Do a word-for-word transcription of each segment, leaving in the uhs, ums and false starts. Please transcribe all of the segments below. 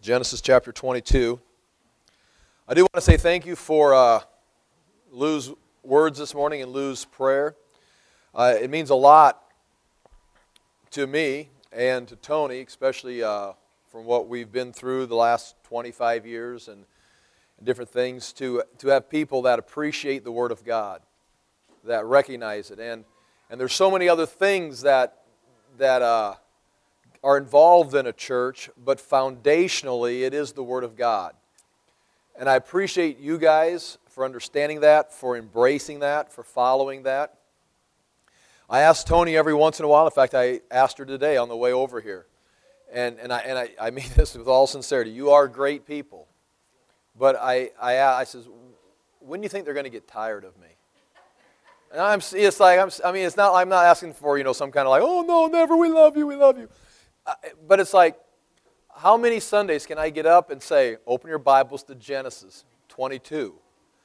Genesis chapter twenty-two. I do want to say thank you for uh, Lou's words this morning and Lou's prayer. Uh, it means a lot to me and to Tony, especially uh, from what we've been through the last twenty-five years and, and different things, to, to have people that appreciate the Word of God, that recognize it. And, and there's so many other things that, that uh, are involved in a church, but foundationally it is the Word of God. And I appreciate you guys for understanding that, for embracing that, for following that. I ask Tony every once in a while, in fact I asked her today on the way over here, and, and, I, and I, I mean this with all sincerity, you are great people, but I, I, I says, when do you think they're going to get tired of me? And I'm, it's like, I'm, I mean, it's not, I'm not asking for, you know, some kind of like, oh no, never, we love you, we love you. Uh, but it's like, how many Sundays can I get up and say, open your Bibles to Genesis twenty-two?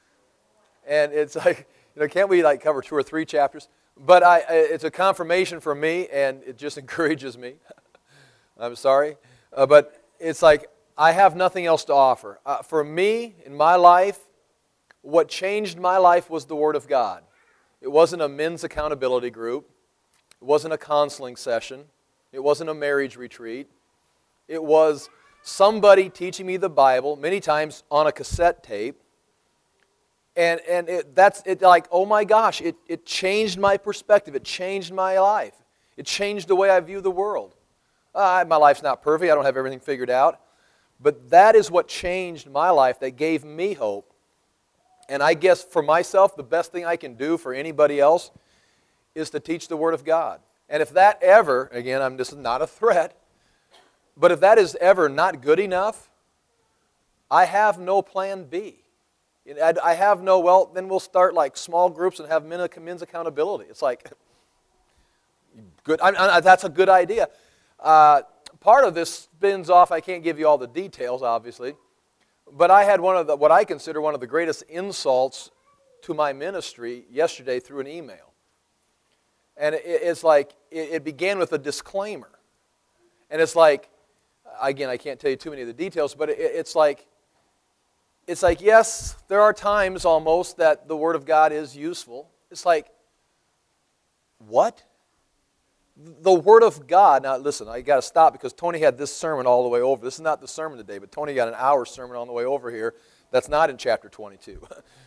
And it's like, you know, can't we like cover two or three chapters? But I, it's a confirmation for me, and it just encourages me. I'm sorry. Uh, but it's like, I have nothing else to offer. Uh, for me, in my life, what changed my life was the Word of God. It wasn't a men's accountability group. It wasn't a counseling session. It wasn't a marriage retreat. It was somebody teaching me the Bible, many times on a cassette tape. And, and it, that's it, like, oh my gosh, it, it changed my perspective. It changed my life. It changed the way I view the world. Uh, my life's not perfect. I don't have everything figured out. But that is what changed my life, that gave me hope. And I guess for myself, the best thing I can do for anybody else is to teach the Word of God. And if that ever, again, I'm, this is not a threat, but if that is ever not good enough, I have no plan B. I have no, well, then we'll start like small groups and have men's accountability. It's like, good. I, I, that's a good idea. Uh, part of this spins off, I can't give you all the details, obviously, but I had one of the, what I consider one of the greatest insults to my ministry yesterday through an email. And it, it's like, it, it began with a disclaimer. And it's like, again, I can't tell you too many of the details, but it, it's like, It's like, yes, there are times almost that the Word of God is useful. It's like, what? The Word of God, now listen, I got to stop because Tony had this sermon all the way over. This is not the sermon today, but Tony got an hour sermon on the way over here. That's not in chapter twenty-two.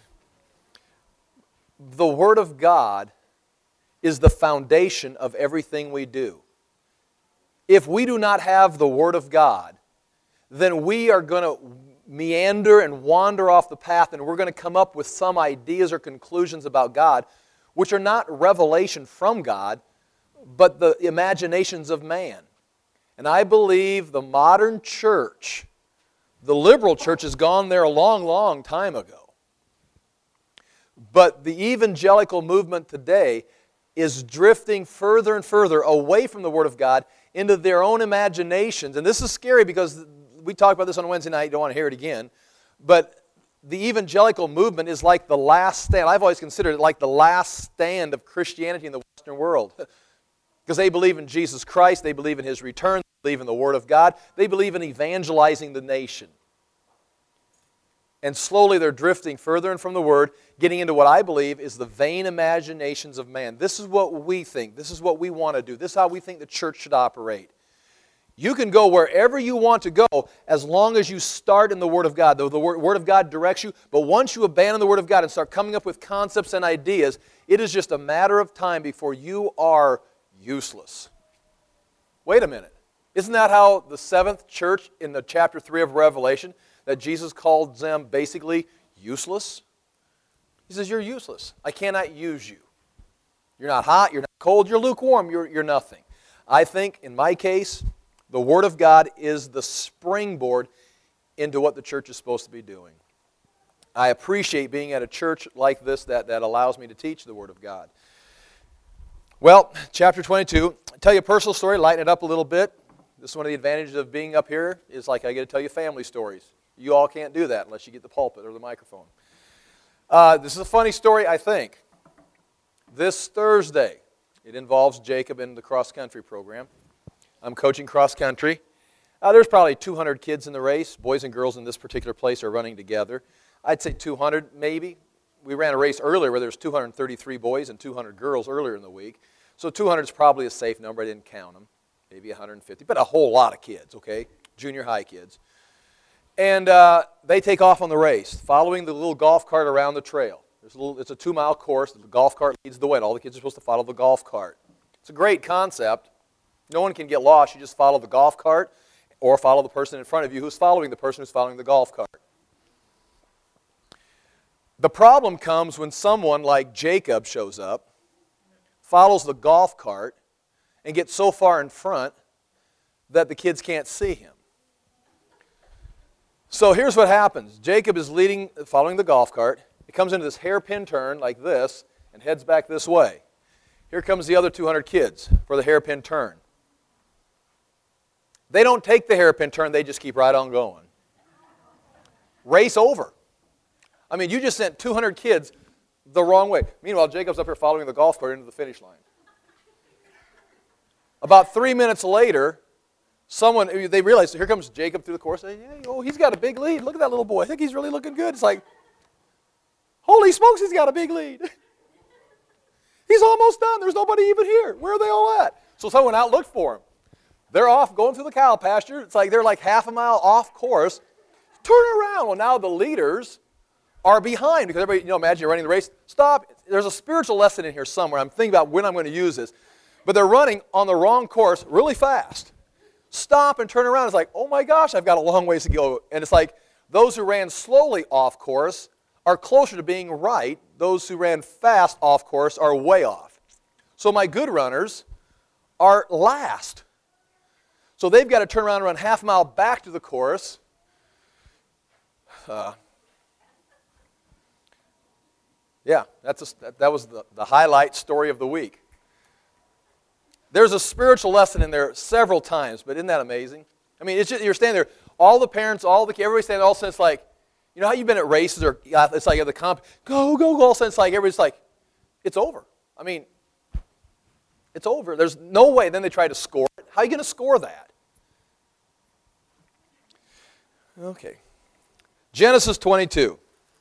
The Word of God is the foundation of everything we do. If we do not have the Word of God, then we are going to meander and wander off the path, and we're going to come up with some ideas or conclusions about God which are not revelation from God, but the imaginations of man. And I believe the modern church, the liberal church, has gone there a long, long time ago. But the evangelical movement today is drifting further and further away from the Word of God into their own imaginations. And this is scary because we talked about this on Wednesday night, you don't want to hear it again. But the evangelical movement is like the last stand. I've always considered it like the last stand of Christianity in the Western world. Because they believe in Jesus Christ, they believe in His return, they believe in the Word of God, they believe in evangelizing the nation. And slowly they're drifting further and from the Word, getting into what I believe is the vain imaginations of man. This is what we think. This is what we want to do. This is how we think the church should operate. You can go wherever you want to go as long as you start in the Word of God. The, the Word of God directs you, but once you abandon the Word of God and start coming up with concepts and ideas, it is just a matter of time before you are useless. Wait a minute. Isn't that how the seventh church in the chapter three of Revelation, that Jesus called them basically useless? He says, you're useless. I cannot use you. You're not hot, you're not cold, you're lukewarm, you're, you're nothing. I think, in my case, the Word of God is the springboard into what the church is supposed to be doing. I appreciate being at a church like this that, that allows me to teach the Word of God. Well, chapter twenty-two, I'll tell you a personal story, lighten it up a little bit. This is one of the advantages of being up here, is like I get to tell you family stories. You all can't do that unless you get the pulpit or the microphone. Uh, this is a funny story, I think. This Thursday, it involves Jacob in the cross-country program. I'm coaching cross-country. Uh, there's probably two hundred kids in the race. Boys and girls in this particular place are running together. I'd say two hundred maybe. We ran a race earlier where there's two hundred thirty-three boys and two hundred girls earlier in the week. So two hundred is probably a safe number. I didn't count them. Maybe one hundred fifty, but a whole lot of kids, okay? Junior high kids. And uh, they take off on the race, following the little golf cart around the trail. There's a little, it's a two-mile course. The golf cart leads the way, and all the kids are supposed to follow the golf cart. It's a great concept. No one can get lost. You just follow the golf cart or follow the person in front of you who's following the person who's following the golf cart. The problem comes when someone like Jacob shows up, follows the golf cart, and gets so far in front that the kids can't see him. So here's what happens. Jacob is leading, following the golf cart. He comes into this hairpin turn like this and heads back this way. Here comes the other two hundred kids for the hairpin turn. They don't take the hairpin turn, they just keep right on going. Race over. I mean, you just sent two hundred kids the wrong way. Meanwhile, Jacob's up here following the golf cart into the finish line. About three minutes later, someone, they realize, here comes Jacob through the course. They, hey, oh, he's got a big lead. Look at that little boy. I think he's really looking good. It's like, holy smokes, he's got a big lead. He's almost done. There's nobody even here. Where are they all at? So someone out looked for him. They're off going through the cow pasture. It's like they're like half a mile off course. Turn around. Well, now the leaders are behind because everybody, you know, imagine you're running the race. Stop. There's a spiritual lesson in here somewhere. I'm thinking about when I'm going to use this. But they're running on the wrong course really fast. Stop and turn around. It's like, oh my gosh, I've got a long ways to go. And it's like those who ran slowly off course are closer to being right. Those who ran fast off course are way off. So my good runners are last. So they've got to turn around and run half a mile back to the course. Uh, yeah, that's a, that was the, the highlight story of the week. There's a spiritual lesson in there several times, but isn't that amazing? I mean, it's just, you're standing there, all the parents, all the everybody's standing, all of a sudden it's like, you know how you've been at races or it's like at the comp, go, go, go, all of a sudden it's like everybody's like, it's over. I mean, it's over. There's no way. Then they try to score it. How are you going to score that? Okay. Genesis twenty-two.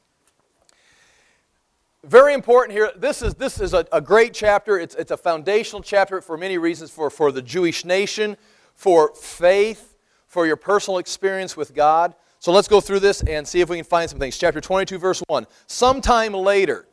Very important here. This is, this is a, a great chapter. It's, it's a foundational chapter for many reasons, for, for the Jewish nation, for faith, for your personal experience with God. So let's go through this and see if we can find some things. Chapter twenty-two, verse one. Sometime later,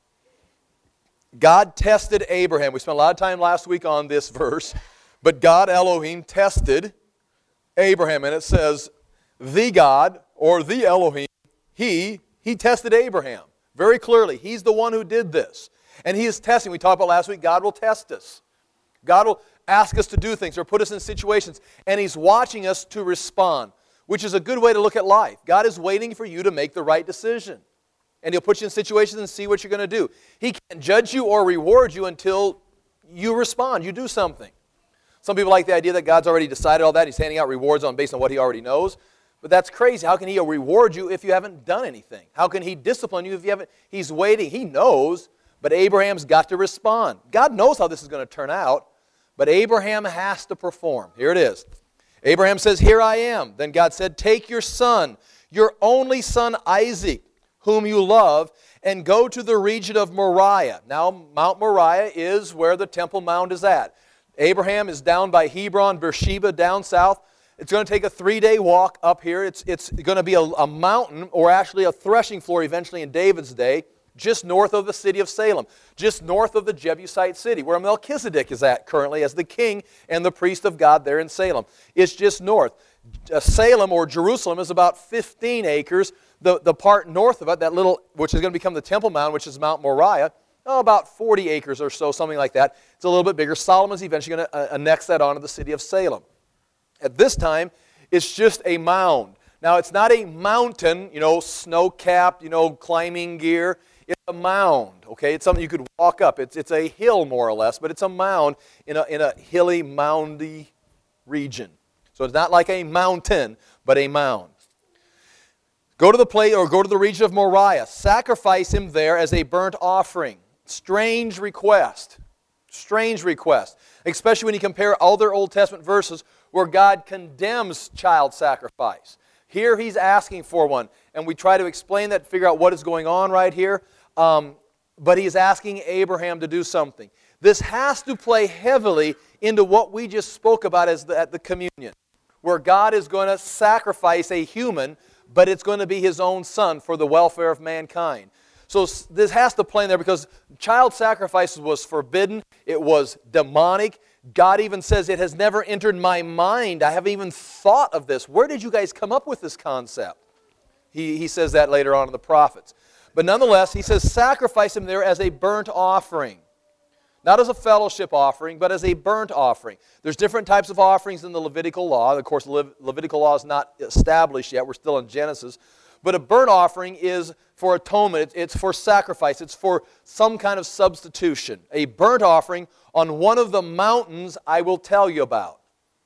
God tested Abraham. We spent a lot of time last week on this verse. But God, Elohim, tested Abraham. And it says, the God, or the Elohim, He, He tested Abraham. Very clearly, He's the one who did this. And He is testing. We talked about last week, God will test us. God will ask us to do things or put us in situations. And He's watching us to respond, which is a good way to look at life. God is waiting for you to make the right decision. And He'll put you in situations and see what you're going to do. He can't judge you or reward you until you respond, you do something. Some people like the idea that God's already decided all that. He's handing out rewards on based on what He already knows. But that's crazy. How can He reward you if you haven't done anything? How can He discipline you if you haven't? He's waiting. He knows, but Abraham's got to respond. God knows how this is going to turn out, but Abraham has to perform. Here it is. Abraham says, here I am. Then God said, take your son, your only son Isaac, whom you love, and go to the region of Moriah. Now, Mount Moriah is where the Temple Mount is at. Abraham is down by Hebron, Beersheba, down south. It's going to take a three-day walk up here. It's, it's going to be a, a mountain, or actually a threshing floor eventually in David's day, just north of the city of Salem, just north of the Jebusite city, where Melchizedek is at currently as the king and the priest of God there in Salem. It's just north. Uh, Salem, or Jerusalem, is about fifteen acres. The, the part north of it, that little, which is going to become the Temple Mount, which is Mount Moriah, oh, about forty acres or so, something like that. It's a little bit bigger. Solomon's eventually going to uh, annex that onto the city of Salem. At this time, it's just a mound. Now, it's not a mountain, you know, snow-capped, you know, climbing gear. It's a mound, okay? It's something you could walk up. It's, it's a hill, more or less, but it's a mound in a, in a hilly, moundy region. So it's not like a mountain, but a mound. Go to the place, or go to the region of Moriah. Sacrifice him there as a burnt offering. Strange request. Strange request. Especially when you compare other Old Testament verses where God condemns child sacrifice. Here he's asking for one. And we try to explain that, figure out what is going on right here. Um, but he's asking Abraham to do something. This has to play heavily into what we just spoke about as the, at the communion, where God is going to sacrifice a human, but it's going to be His own Son for the welfare of mankind. So this has to play in there because child sacrifice was forbidden. It was demonic. God even says, it has never entered my mind. I haven't even thought of this. Where did you guys come up with this concept? He, he says that later on in the prophets. But nonetheless, he says, sacrifice him there as a burnt offering. Not as a fellowship offering, but as a burnt offering. There's different types of offerings in the Levitical law. Of course, the Le- Levitical law is not established yet. We're still in Genesis. But a burnt offering is for atonement. It's for sacrifice. It's for some kind of substitution. A burnt offering on one of the mountains I will tell you about.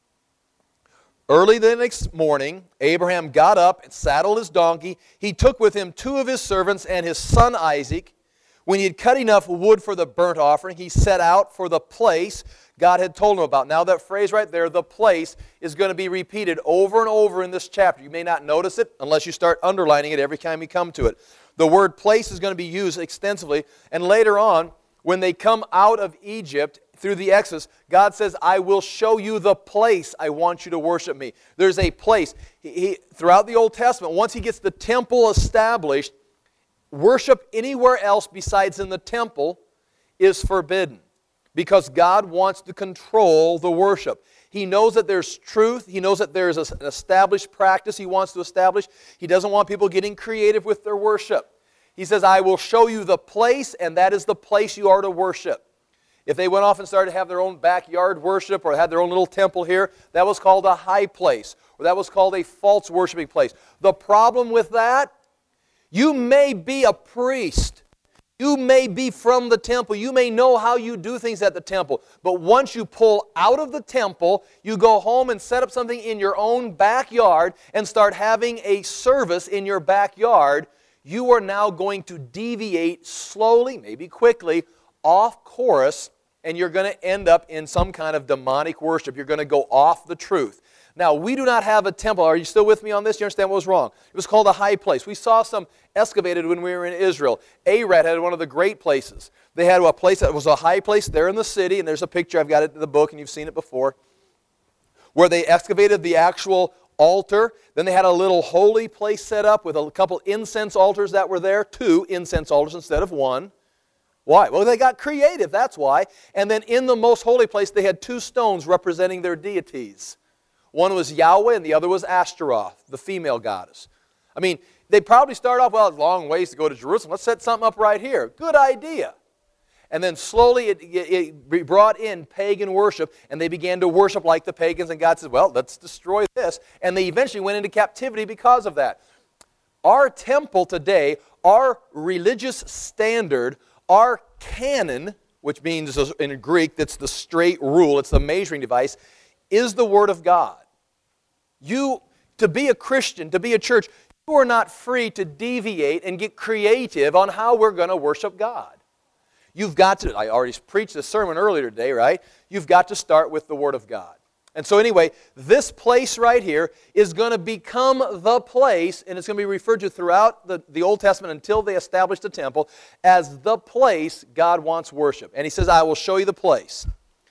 Early the next morning, Abraham got up and saddled his donkey. He took with him two of his servants and his son Isaac. When he had cut enough wood for the burnt offering, he set out for the place God had told him about. Now that phrase right there, the place, is going to be repeated over and over in this chapter. You may not notice it unless you start underlining it every time you come to it. The word place is going to be used extensively. And later on, when they come out of Egypt through the Exodus, God says, I will show you the place I want you to worship me. There's a place. He, he, throughout the Old Testament, once he gets the temple established, worship anywhere else besides in the temple is forbidden because God wants to control the worship. He knows that there's truth. He knows that there's an established practice He wants to establish. He doesn't want people getting creative with their worship. He says, I will show you the place, and that is the place you are to worship. If they went off and started to have their own backyard worship or had their own little temple here, that was called a high place, or that was called a false worshiping place. The problem with that, you may be a priest. You may be from the temple. You may know how you do things at the temple. But once you pull out of the temple, you go home and set up something in your own backyard and start having a service in your backyard, you are now going to deviate slowly, maybe quickly, off course, and you're going to end up in some kind of demonic worship. You're going to go off the truth. Now, we do not have a temple. Are you still with me on this? You understand what was wrong? It was called a high place. We saw some excavated when we were in Israel. Arad had one of the great places. They had a place that was a high place there in the city, and there's a picture, I've got it in the book, and you've seen it before, where they excavated the actual altar. Then they had a little holy place set up with a couple incense altars that were there, two incense altars instead of one. Why? Well, they got creative, that's why. And then in the most holy place, they had two stones representing their deities. One was Yahweh and the other was Ashtaroth, the female goddess. I mean, they probably start off, well, it's a long ways to go to Jerusalem. Let's set something up right here. Good idea. And then slowly it, it, it brought in pagan worship, and they began to worship like the pagans, and God said, well, let's destroy this. And they eventually went into captivity because of that. Our temple today, our religious standard, our canon, which means in Greek, that's the straight rule, it's the measuring device, is the Word of God. You, to be a Christian, to be a church, you are not free to deviate and get creative on how we're going to worship God. You've got to, I already preached this sermon earlier today, right? You've got to start with the Word of God. And so anyway, this place right here is going to become the place, and it's going to be referred to throughout the, the Old Testament until they establish the temple, as the place God wants worship. And He says, I will show you the place.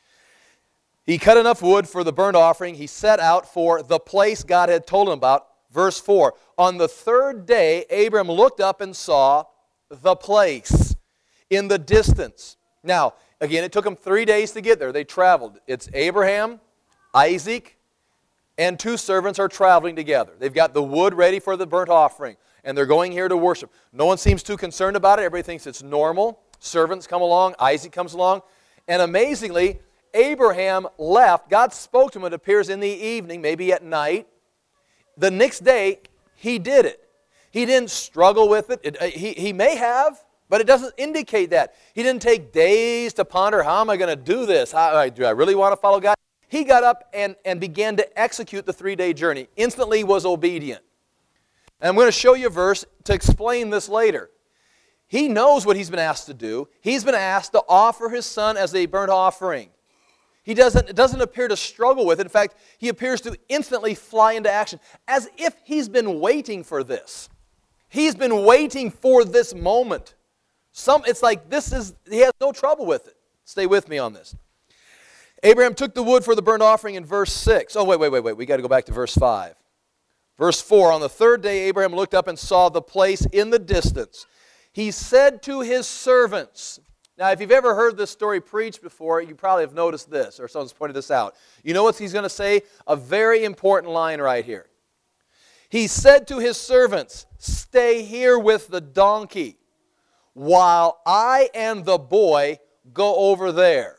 He cut enough wood for the burnt offering. He set out for the place God had told him about. Verse four, on the third day, Abram looked up and saw the place in the distance. Now, again, it took them three days to get there. They traveled. It's Abraham, Isaac, and two servants are traveling together. They've got the wood ready for the burnt offering, and they're going here to worship. No one seems too concerned about it. Everybody thinks it's normal. Servants come along. Isaac comes along. And amazingly, Abraham left. God spoke to him, it appears, in the evening, maybe at night. The next day, he did it. He didn't struggle with it. it he, he may have, but it doesn't indicate that. He didn't take days to ponder, how am I going to do this? How, do I really want to follow God? He got up and, and began to execute the three-day journey. Instantly was obedient. And I'm going to show you a verse to explain this later. He knows what he's been asked to do. He's been asked to offer his son as a burnt offering. He doesn't, doesn't appear to struggle with it. In fact, he appears to instantly fly into action, as if he's been waiting for this. He's been waiting for this moment. Some, it's like this is, he has no trouble with it. Stay with me on this. Abraham took the wood for the burnt offering in verse six. Oh, wait, wait, wait, wait. We got to go back to verse five. Verse four, on the third day Abraham looked up and saw the place in the distance. He said to his servants. Now, if you've ever heard this story preached before, you probably have noticed this, or someone's pointed this out. You know what he's going to say? A very important line right here. He said to his servants, stay here with the donkey, while I and the boy go over there.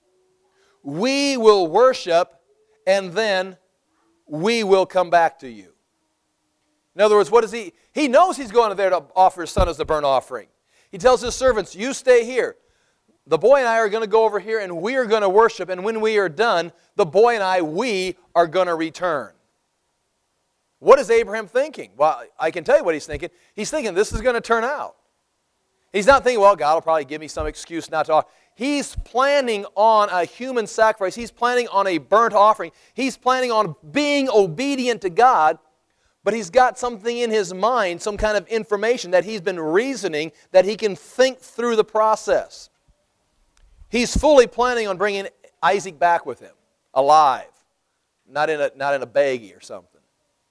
We will worship, and then we will come back to you. In other words, what is he? He knows he's going there to offer his son as the burnt offering. He tells his servants, you stay here. The boy and I are going to go over here, and we are going to worship, and when we are done, the boy and I, we are going to return. What is Abraham thinking? Well, I can tell you what he's thinking. He's thinking this is going to turn out. He's not thinking, well, God will probably give me some excuse not to offer. He's planning on a human sacrifice. He's planning on a burnt offering. He's planning on being obedient to God, but he's got something in his mind, some kind of information that he's been reasoning, that he can think through the process. He's fully planning on bringing Isaac back with him, alive, not in a, not in a baggie or something.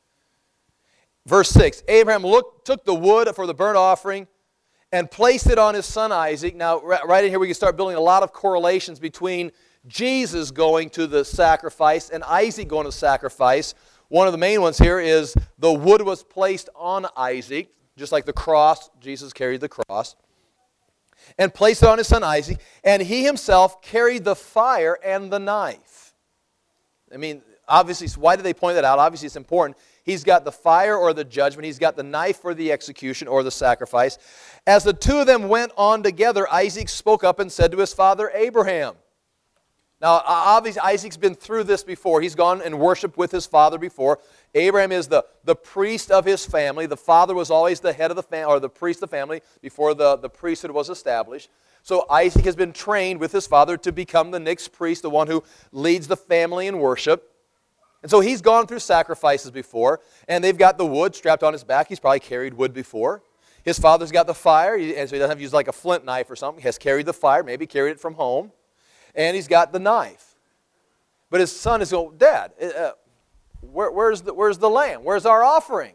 Verse six, Abraham looked, took the wood for the burnt offering and placed it on his son Isaac. Now, right in here we can start building a lot of correlations between Jesus going to the sacrifice and Isaac going to sacrifice. One of the main ones here is the wood was placed on Isaac, just like the cross, Jesus carried the cross, and placed it on his son Isaac, and he himself carried the fire and the knife. I mean, obviously, why did they point that out? Obviously, it's important. He's got the fire or the judgment. He's got the knife for the execution or the sacrifice. As the two of them went on together, Isaac spoke up and said to his father Abraham. Now, obviously, Isaac's been through this before. He's gone and worshiped with his father before. Abraham is the, the priest of his family. The father was always the head of the family, or the priest of the family, before the, the priesthood was established. So Isaac has been trained with his father to become the next priest, the one who leads the family in worship. And so he's gone through sacrifices before, and they've got the wood strapped on his back. He's probably carried wood before. His father's got the fire, and so he doesn't have to use like a flint knife or something. He has carried the fire, maybe carried it from home. And he's got the knife. But his son is going, Dad, uh, where, where's, the, where's the lamb? Where's our offering?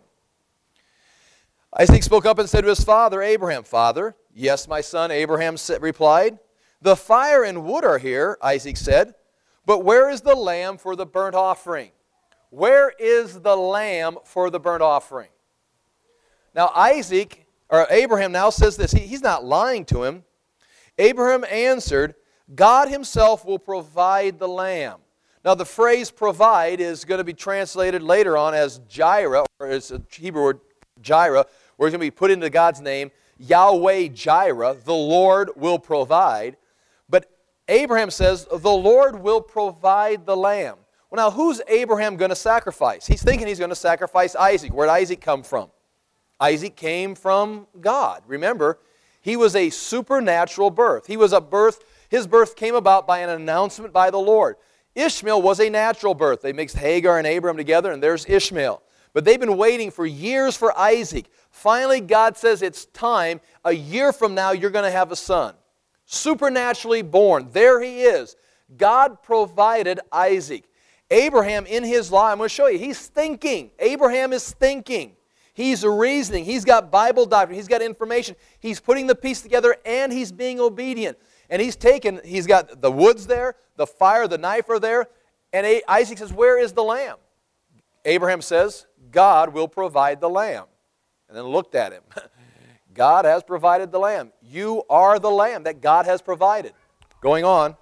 Isaac spoke up and said to his father, Abraham, Father, yes, my son, Abraham replied. The fire and wood are here, Isaac said, but where is the lamb for the burnt offering? Where is the lamb for the burnt offering? Now Isaac, or Abraham now says this. He, he's not lying to him. Abraham answered, God himself will provide the lamb. Now the phrase provide is going to be translated later on as Jireh, or it's a Hebrew word Jireh, where it's going to be put into God's name, Yahweh Jireh, the Lord will provide. But Abraham says, the Lord will provide the lamb. Well, now who's Abraham going to sacrifice? He's thinking he's going to sacrifice Isaac. Where did Isaac come from? Isaac came from God. Remember, he was a supernatural birth. He was a birth, his birth came about by an announcement by the Lord. Ishmael was a natural birth. They mixed Hagar and Abraham together, and there's Ishmael. But they've been waiting for years for Isaac. Finally, God says it's time. A year from now, you're going to have a son. Supernaturally born. There he is. God provided Isaac. Abraham, in his law, I'm going to show you, he's thinking. Abraham is thinking. He's reasoning. He's got Bible doctrine. He's got information. He's putting the piece together, and he's being obedient. And he's taken, he's got the woods there, the fire, the knife are there, and Isaac says, where is the lamb? Abraham says, God will provide the lamb. And then looked at him. God has provided the lamb. You are the lamb that God has provided. Going on.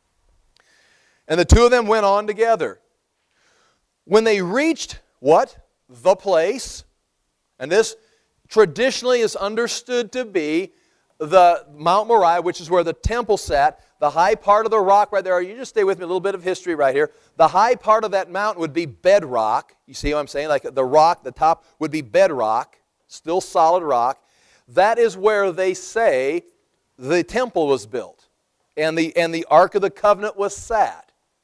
And the two of them went on together. When they reached, what? The place. And this traditionally is understood to be the Mount Moriah, which is where the temple sat. The high part of the rock right there, you just stay with me, a little bit of history right here. The high part of that mountain would be bedrock. You see what I'm saying? Like the rock, the top would be bedrock, still solid rock. That is where they say the temple was built and the, and the Ark of the Covenant was sat.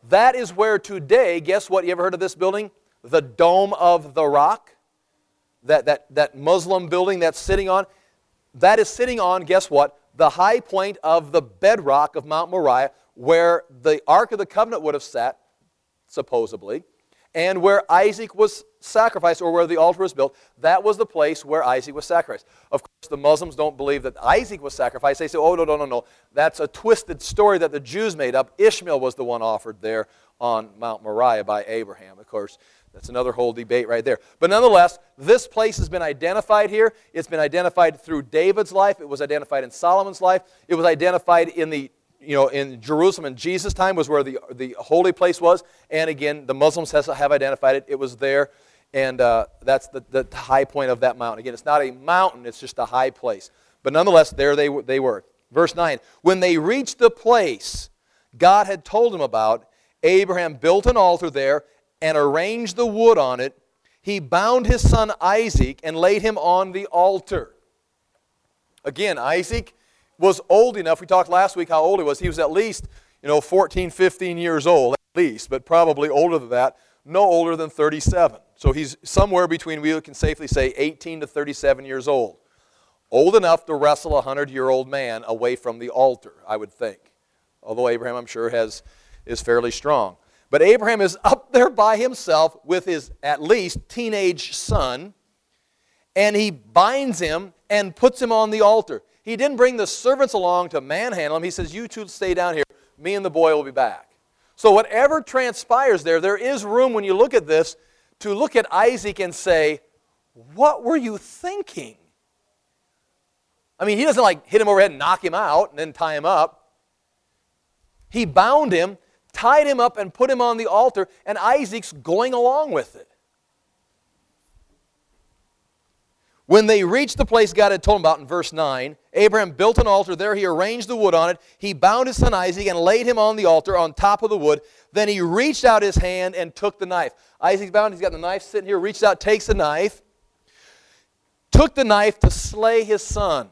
That is where today, guess what? You ever heard of this building? The Dome of the Rock. That, that, that Muslim building that's sitting on. That is sitting on, guess what? The high point of the bedrock of Mount Moriah, where the Ark of the Covenant would have sat, supposedly, and where Isaac was sacrificed, or where the altar was built. That was the place where Isaac was sacrificed. Of course, the Muslims don't believe that Isaac was sacrificed. They say, oh, no, no, no, no. That's a twisted story that the Jews made up. Ishmael was the one offered there on Mount Moriah by Abraham. Of course, that's another whole debate right there. But nonetheless, this place has been identified here. It's been identified through David's life. It was identified in Solomon's life. It was identified in the, you know, in Jerusalem in Jesus' time was where the, the holy place was. And again, the Muslims has, have identified it. It was there. And uh, that's the, the high point of that mountain. Again, it's not a mountain. It's just a high place. But nonetheless, there they, they were. Verse nine, when they reached the place God had told them about, Abraham built an altar there and arranged the wood on it. He bound his son Isaac and laid him on the altar. Again, Isaac was old enough. We talked last week how old he was. He was at least, you know, fourteen, fifteen years old, at least, but probably older than that. No older than thirty-seven. So he's somewhere between, we can safely say, eighteen to thirty-seven years old. Old enough to wrestle a hundred-year-old man away from the altar, I would think. Although Abraham, I'm sure, has is fairly strong. But Abraham is up there by himself with his, at least, teenage son, and he binds him and puts him on the altar. He didn't bring the servants along to manhandle him. He says, you two stay down here. Me and the boy will be back. So whatever transpires there, there is room when you look at this to look at Isaac and say, what were you thinking? I mean, he doesn't like hit him overhead and knock him out and then tie him up. He bound him, tied him up, and put him on the altar, and Isaac's going along with it. When they reached the place God had told him about in verse nine, Abraham built an altar there. He arranged the wood on it. He bound his son Isaac and laid him on the altar on top of the wood. Then he reached out his hand and took the knife. Isaac's bound. He's got the knife sitting here. Reached out, takes the knife. Took the knife to slay his son.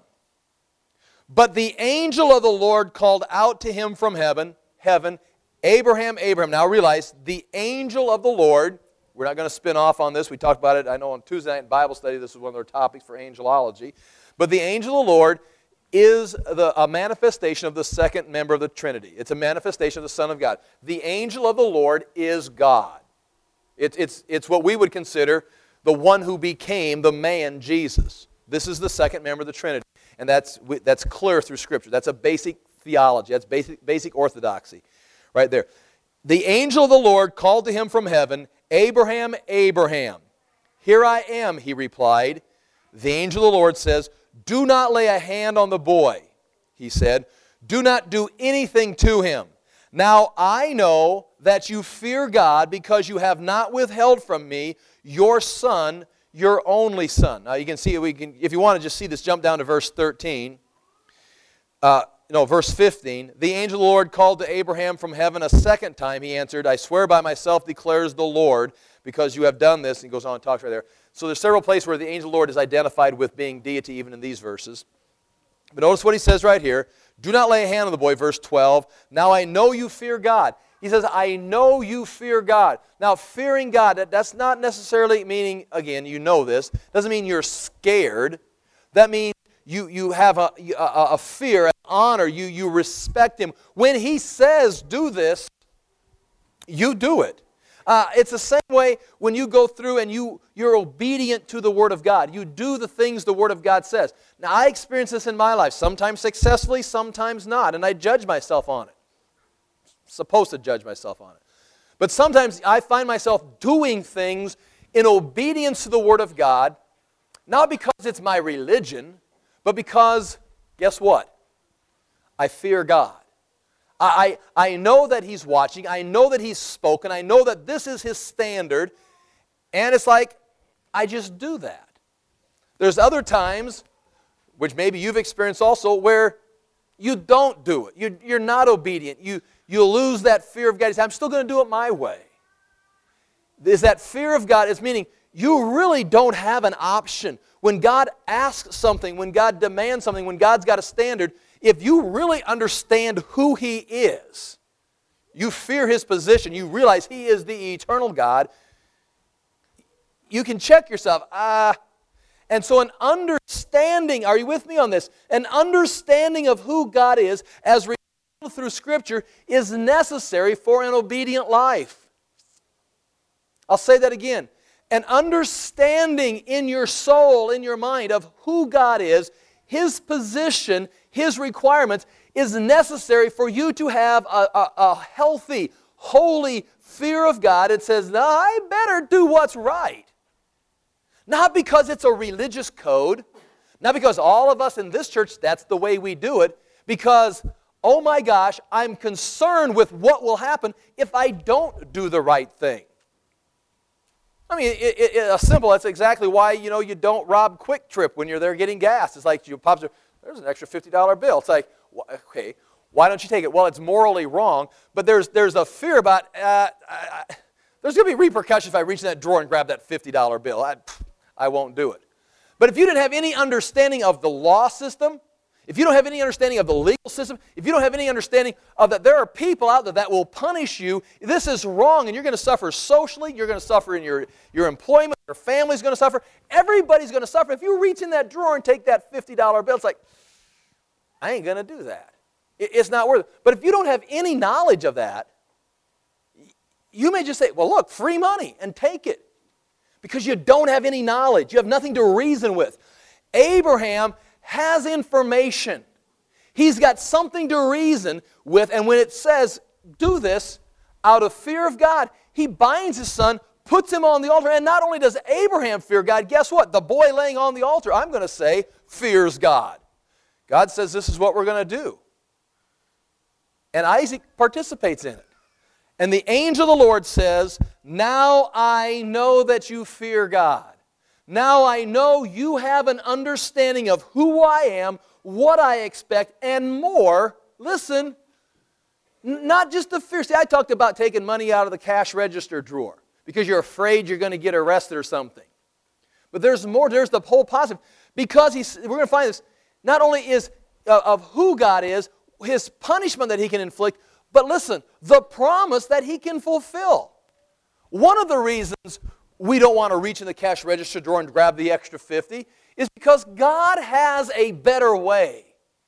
But the angel of the Lord called out to him from heaven, heaven, Abraham, Abraham. Now realize, the angel of the Lord, we're not going to spin off on this. We talked about it, I know, on Tuesday night in Bible study. This is one of their topics for angelology. But the angel of the Lord is the, a manifestation of the second member of the Trinity. It's a manifestation of the Son of God. The angel of the Lord is God. It, it's, it's what we would consider the one who became the man, Jesus. This is the second member of the Trinity. And that's, that's clear through Scripture. That's a basic theology. That's basic, basic orthodoxy right there. The angel of the Lord called to him from heaven, Abraham, Abraham. Here I am, he replied. The angel of the Lord says, do not lay a hand on the boy, he said. Do not do anything to him. Now I know that you fear God because you have not withheld from me your son, your only son. Now you can see, we can, if you want to just see this, jump down to verse thirteen. Uh, no, verse fifteen. The angel of the Lord called to Abraham from heaven a second time. He answered, I swear by myself, declares the Lord, because you have done this. And he goes on and talks right there. So there's several places where the angel of the Lord is identified with being deity, even in these verses. But notice what he says right here. Do not lay a hand on the boy, verse twelve. Now I know you fear God. He says, I know you fear God. Now, fearing God, that, that's not necessarily meaning, again, you know this, doesn't mean you're scared. That means you, you have a, a, a fear, an honor, you, you respect Him. When He says, do this, you do it. Uh, it's the same way when you go through and you, you're obedient to the Word of God. You do the things the Word of God says. Now, I experience this in my life, sometimes successfully, sometimes not, and I judge myself on it. Supposed to judge myself on it. But sometimes I find myself doing things in obedience to the Word of God, not because it's my religion, but because, guess what? I fear God. I, I know that He's watching. I know that He's spoken. I know that this is His standard. And it's like, I just do that. There's other times, which maybe you've experienced also, where you don't do it. You, you're not obedient. You, you lose that fear of God. You say, I'm still going to do it my way. Is that fear of God, is meaning you really don't have an option. When God asks something, when God demands something, when God's got a standard, if you really understand who He is, you fear His position, you realize He is the eternal God, you can check yourself. Ah, and so an understanding, are you with me on this? An understanding of who God is as revealed through Scripture is necessary for an obedient life. I'll say that again. An understanding in your soul, in your mind of who God is, His position, His requirements, is necessary for you to have a, a, a healthy, holy fear of God. It says, no, I better do what's right. Not because it's a religious code, not because all of us in this church, that's the way we do it, because, oh my gosh, I'm concerned with what will happen if I don't do the right thing. I mean, it, it, it, simple, that's exactly why, you know, you don't rob Quick Trip when you're there getting gas. It's like you pop, there's an extra fifty dollar bill. It's like, okay, why don't you take it? Well, it's morally wrong, but there's, there's a fear about, uh, I, I, there's going to be repercussions if I reach in that drawer and grab that fifty dollar bill. I, I won't do it. But if you didn't have any understanding of the law system, if you don't have any understanding of the legal system, if you don't have any understanding of that there are people out there that will punish you, this is wrong, and you're going to suffer socially, you're going to suffer in your, your employment, your family's going to suffer, everybody's going to suffer. If you reach in that drawer and take that fifty dollar bill, it's like, I ain't going to do that. It, it's not worth it. But if you don't have any knowledge of that, you may just say, well, look, free money, and take it. Because you don't have any knowledge. You have nothing to reason with. Abraham has information. He's got something to reason with, and when it says, do this out of fear of God, he binds his son, puts him on the altar, and not only does Abraham fear God, guess what? The boy laying on the altar, I'm going to say, fears God. God says this is what we're going to do. And Isaac participates in it. And the angel of the Lord says, now I know that you fear God. Now I know you have an understanding of who I am, what I expect, and more. Listen, not just the fear. See, I talked about taking money out of the cash register drawer because you're afraid you're going to get arrested or something. But there's more. There's the whole positive. Because he's, we're going to find this, not only is uh, of who God is, His punishment that He can inflict, but listen, the promise that He can fulfill. One of the reasons we don't want to reach in the cash register drawer and grab the extra fifty is because God has a better way.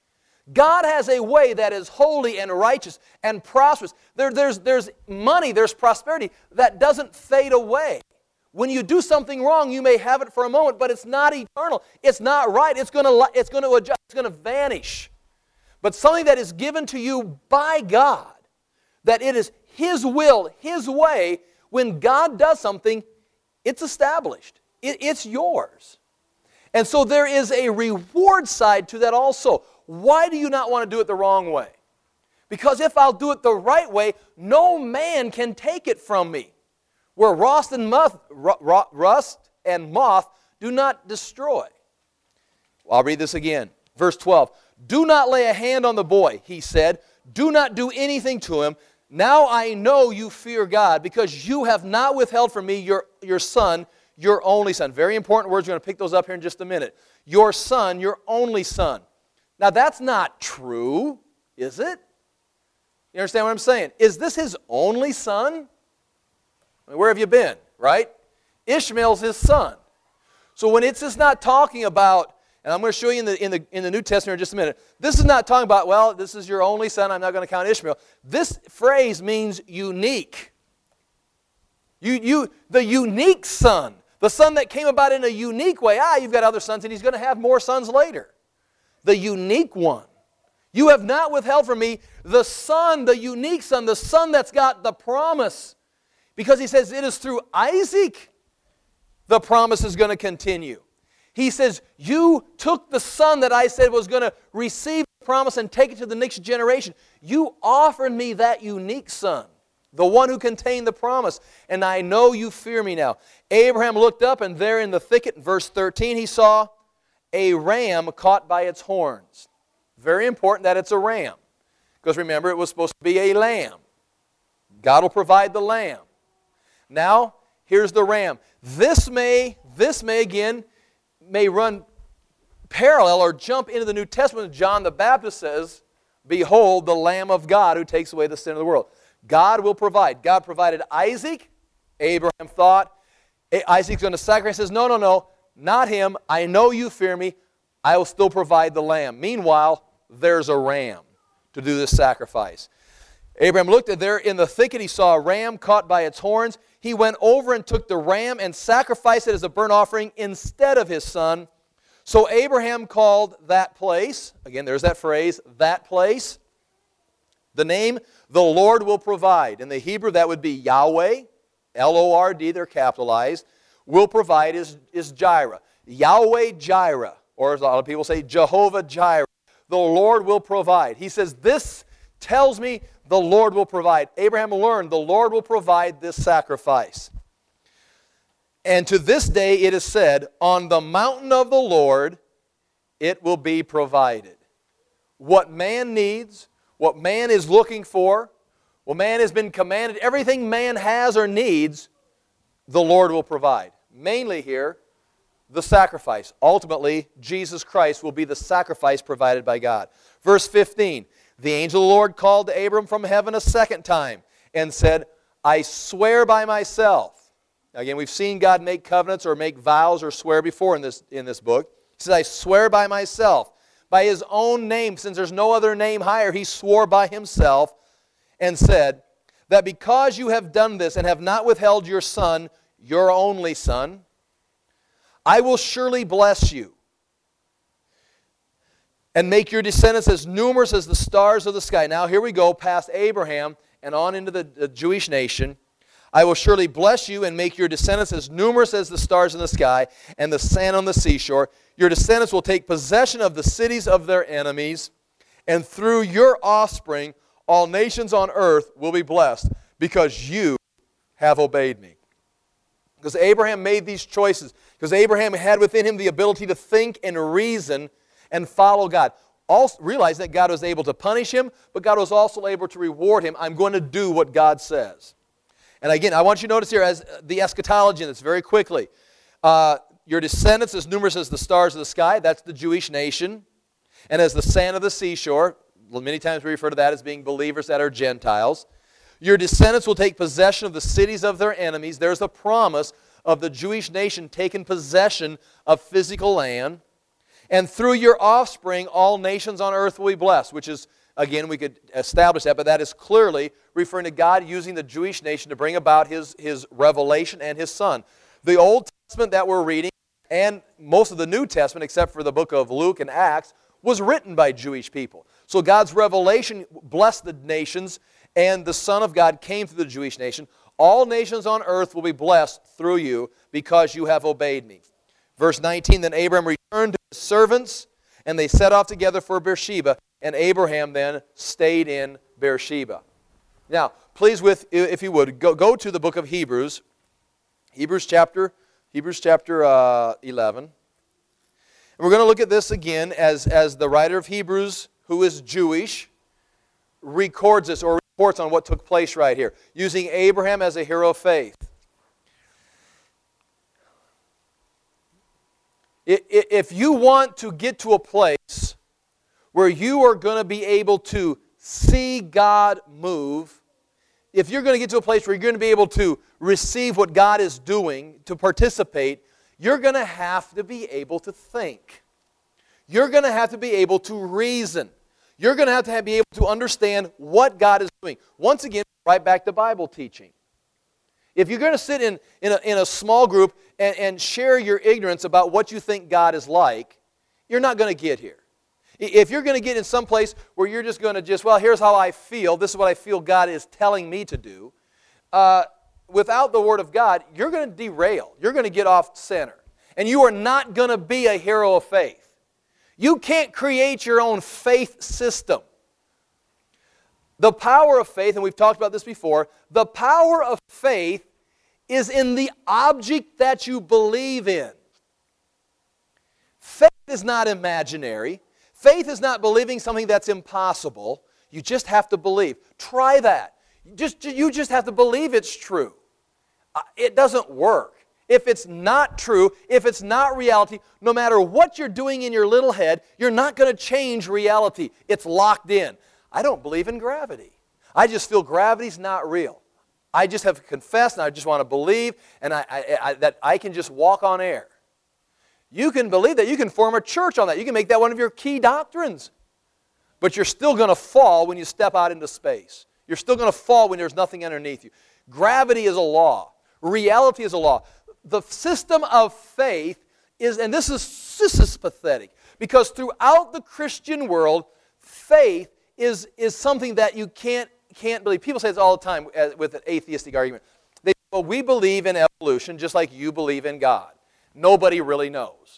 God has a way that is holy and righteous and prosperous. There, there's, there's money, there's prosperity that doesn't fade away. When you do something wrong, you may have it for a moment, but it's not eternal. It's not right. It's going to, it's going to adjust. It's going to vanish. But something that is given to you by God, that it is His will, His way, when God does something, it's established. It, it's yours. And so there is a reward side to that also. Why do you not want to do it the wrong way? Because if I'll do it the right way, no man can take it from me. Where rust and moth, rust and moth do not destroy. Well, I'll read this again. Verse twelve. Do not lay a hand on the boy, he said. Do not do anything to him. Now I know you fear God, because you have not withheld from me your, your son, your only son. Very important words. We're going to pick those up here in just a minute. Your son, your only son. Now that's not true, is it? You understand what I'm saying? Is this his only son? I mean, where have you been, right? Ishmael's his son. So when it's just not talking about, and I'm going to show you in the, in the, in the New Testament in just a minute, this is not talking about, well, this is your only son, I'm not going to count Ishmael. This phrase means unique. You, you, the unique son, the son that came about in a unique way. Ah, you've got other sons, and he's going to have more sons later. The unique one. You have not withheld from me the son, the unique son, the son that's got the promise. Because he says it is through Isaac the promise is going to continue. He says, you took the son that I said was going to receive the promise and take it to the next generation. You offered me that unique son, the one who contained the promise, and I know you fear me now. Abraham looked up, and there in the thicket, in verse thirteen, he saw a ram caught by its horns. Very important that it's a ram, because remember, it was supposed to be a lamb. God will provide the lamb. Now, here's the ram. This may, this may again, may run parallel or jump into the New Testament. John the Baptist says, behold, the Lamb of God who takes away the sin of the world. God will provide. God provided Isaac. Abraham thought Isaac's going to sacrifice. He says, no, no, no, not him. I know you fear me. I will still provide the lamb. Meanwhile, there's a ram to do this sacrifice. Abraham looked at there in the thicket. He saw a ram caught by its horns. He went over and took the ram and sacrificed it as a burnt offering instead of his son. So Abraham called that place, again, there's that phrase, that place, the name, the Lord will provide. In the Hebrew, that would be Yahweh, L O R D, they're capitalized. Will provide is, is Jireh. Yahweh Jireh, or as a lot of people say, Jehovah Jireh. The Lord will provide. He says, this tells me the Lord will provide. Abraham learned the Lord will provide this sacrifice. And to this day it is said, on the mountain of the Lord it will be provided. What man needs, what man is looking for, what man has been commanded, everything man has or needs, the Lord will provide. Mainly here, the sacrifice. Ultimately, Jesus Christ will be the sacrifice provided by God. Verse fifteen, the angel of the Lord called to Abram from heaven a second time and said, I swear by myself. Again, we've seen God make covenants or make vows or swear before in this, in this book. He says, I swear by myself. By his own name, since there's no other name higher, he swore by himself and said, that because you have done this and have not withheld your son, your only son, I will surely bless you and make your descendants as numerous as the stars of the sky. Now here we go past Abraham and on into the, the Jewish nation. I will surely bless you and make your descendants as numerous as the stars in the sky and the sand on the seashore. Your descendants will take possession of the cities of their enemies, and through your offspring all nations on earth will be blessed because you have obeyed me. Because Abraham made these choices. Because Abraham had within him the ability to think and reason and follow God. Also, realize that God was able to punish him, but God was also able to reward him. I'm going to do what God says. And again, I want you to notice here as the eschatology in this very quickly. Uh, your descendants as numerous as the stars of the sky, that's the Jewish nation. And as the sand of the seashore, many times we refer to that as being believers that are Gentiles. Your descendants will take possession of the cities of their enemies. There's a promise of the Jewish nation taking possession of physical land. And through your offspring, all nations on earth will be blessed, which is, again, we could establish that, but that is clearly referring to God using the Jewish nation to bring about His, His revelation and His Son. The Old Testament that we're reading, and most of the New Testament, except for the book of Luke and Acts, was written by Jewish people. So God's revelation blessed the nations, and the Son of God came through the Jewish nation. All nations on earth will be blessed through you because you have obeyed me. Verse nineteen, then Abraham returned to his servants, and they set off together for Beersheba, and Abraham then stayed in Beersheba. Now, please, with if you would, go, go to the book of Hebrews, Hebrews chapter, Hebrews chapter uh, eleven. And we're going to look at this again as, as the writer of Hebrews, who is Jewish, records this or reports on what took place right here, using Abraham as a hero of faith. If you want to get to a place where you are going to be able to see God move, if you're going to get to a place where you're going to be able to receive what God is doing, to participate, you're going to have to be able to think. You're going to have to be able to reason. You're going to have to have, be able to understand what God is doing. Once again, right back to Bible teaching. If you're going to sit in, in, a, in a small group and, and share your ignorance about what you think God is like, you're not going to get here. If you're going to get in some place where you're just going to just, well, here's how I feel, this is what I feel God is telling me to do, uh, without the Word of God, you're going to derail. You're going to get off center. And you are not going to be a hero of faith. You can't create your own faith system. The power of faith, and we've talked about this before, the power of faith is in the object that you believe in. Faith is not imaginary. Faith is not believing something that's impossible. You just have to believe. Try that. You just, you just have to believe it's true. It doesn't work. If it's not true, if it's not reality, no matter what you're doing in your little head, you're not going to change reality. It's locked in. I don't believe in gravity. I just feel gravity's not real. I just have confessed and I just want to believe and I, I, I, that I can just walk on air. You can believe that. You can form a church on that. You can make that one of your key doctrines. But you're still going to fall when you step out into space. You're still going to fall when there's nothing underneath you. Gravity is a law. Reality is a law. The system of faith is, and this is, this is pathetic, because throughout the Christian world, faith is, is something that you can't, can't believe. People say this all the time with an atheistic argument. They say, well, we believe in evolution just like you believe in God. Nobody really knows.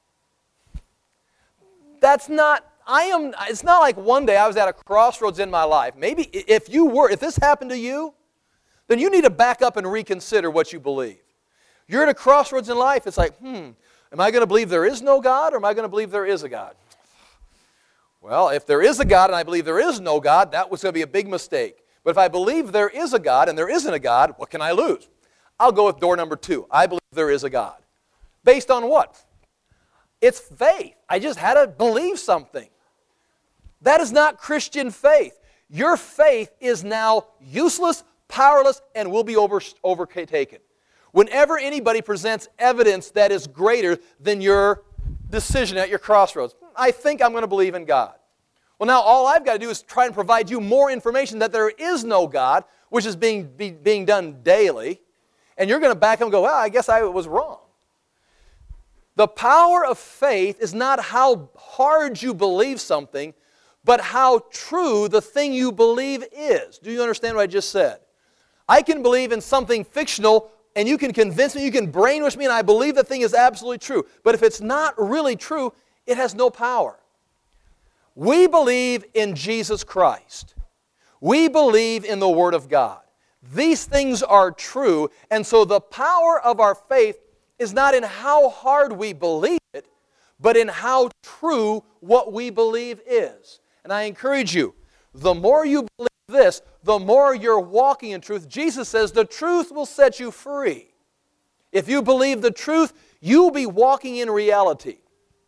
That's not, I am, it's not like one day I was at a crossroads in my life. Maybe if you were, if this happened to you, then you need to back up and reconsider what you believe. You're at a crossroads in life. It's like, hmm, am I going to believe there is no God or am I going to believe there is a God? Well, if there is a God and I believe there is no God, that was going to be a big mistake. But if I believe there is a God and there isn't a God, what can I lose? I'll go with door number two. I believe there is a God. Based on what? It's faith. I just had to believe something. That is not Christian faith. Your faith is now useless, powerless, and will be over, overtaken. Whenever anybody presents evidence that is greater than your decision at your crossroads, I think I'm going to believe in God. Well, now all I've got to do is try and provide you more information that there is no God, which is being, be, being done daily, and you're going to back up and go, well, I guess I was wrong. The power of faith is not how hard you believe something, but how true the thing you believe is. Do you understand what I just said? I can believe in something fictional, and you can convince me, you can brainwash me, and I believe the thing is absolutely true. But if it's not really true, it has no power. We believe in Jesus Christ. We believe in the Word of God. These things are true, and so the power of our faith is not in how hard we believe it, but in how true what we believe is. And I encourage you, the more you believe this, the more you're walking in truth. Jesus says the truth will set you free. If you believe the truth, you'll be walking in reality.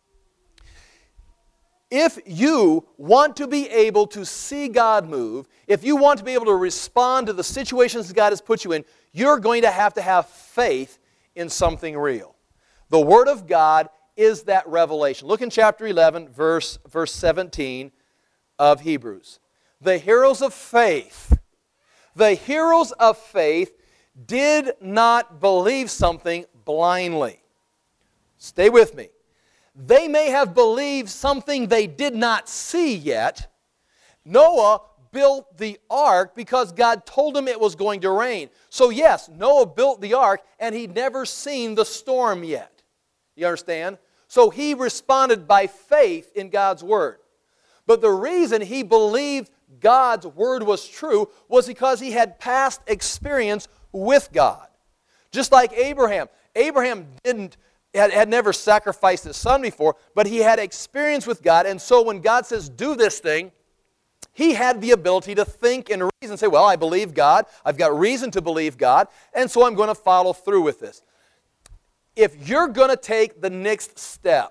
If you want to be able to see God move, if you want to be able to respond to the situations God has put you in, you're going to have to have faith in something real. The Word of God is that revelation. Look in chapter eleven, verse, verse seventeen of Hebrews. The heroes of faith, the heroes of faith did not believe something blindly. Stay with me. They may have believed something they did not see yet. Noah built the ark because God told him it was going to rain. So yes, Noah built the ark and he'd never seen the storm yet. You understand? So he responded by faith in God's Word. But the reason he believed God's Word was true was because he had past experience with God. Just like Abraham. Abraham didn't, had, had never sacrificed his son before, but he had experience with God, and so when God says, do this thing, he had the ability to think and reason and say, well, I believe God, I've got reason to believe God, and so I'm going to follow through with this. If you're going to take the next step